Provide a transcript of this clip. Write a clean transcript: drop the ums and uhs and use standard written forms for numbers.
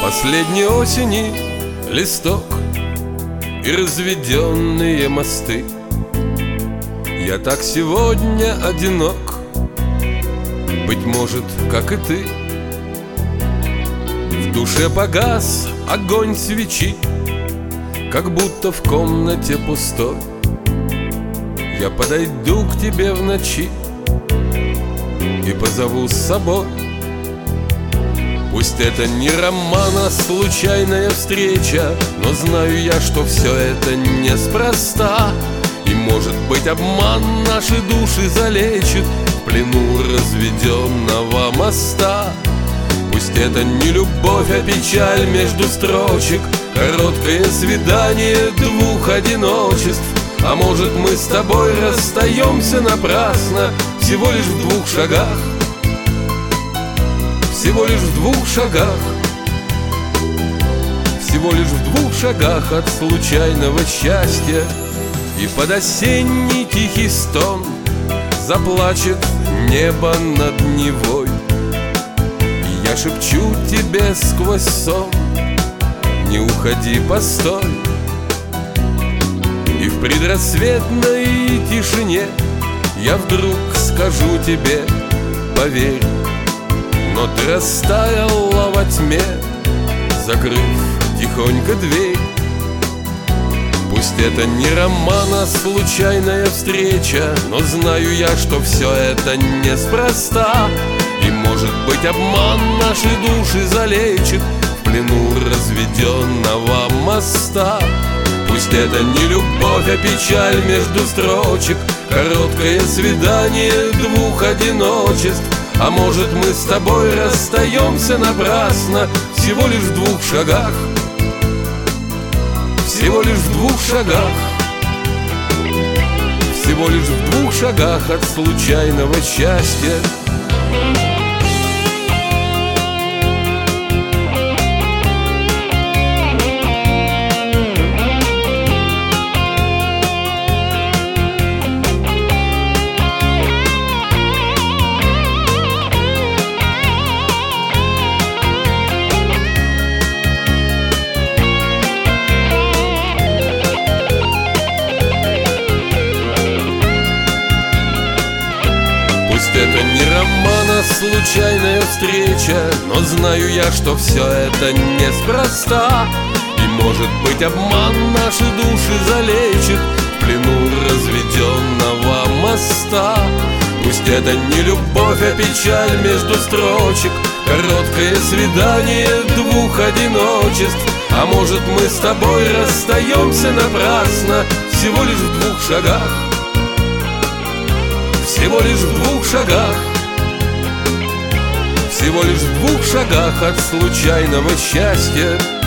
Последней осени листок и разведенные мосты. Я так сегодня одинок, быть может, как и ты. В душе погас огонь свечи, как будто в комнате пустой. Я подойду к тебе в ночи и позову с собой. Пусть это не роман, а случайная встреча, но знаю я, что все это неспроста. И, может быть, обман наши души залечит в плену разведенного моста. Пусть это не любовь, а печаль между строчек, короткое свидание двух одиночеств. А может, мы с тобой расстаемся напрасно, всего лишь в двух шагах. Всего лишь в двух шагах, всего лишь в двух шагах от случайного счастья. И под осенний тихий стон заплачет небо над Невой. И я шепчу тебе сквозь сон: не уходи, постой. И в предрассветной тишине я вдруг скажу тебе: поверь. Но ты растаяла во тьме, закрыв тихонько дверь. Пусть это не роман, а случайная встреча, но знаю я, что все это неспроста. И, может быть, обман наши души залечит в плену разведенного моста. Пусть это не любовь, а печаль между строчек, короткое свидание двух одиночеств. А может, мы с тобой расстаемся напрасно, всего лишь в двух шагах. Всего лишь в двух шагах, всего лишь в двух шагах от случайного счастья. Это не роман, а случайная встреча, но знаю я, что все это неспроста. И, может быть, обман наши души залечит в плену разведенного моста. Пусть это не любовь, а печаль между строчек, короткое свидание двух одиночеств. А может, мы с тобой расстаемся напрасно, всего лишь в двух шагах. Всего лишь в двух шагах, всего лишь в двух шагах от случайного счастья.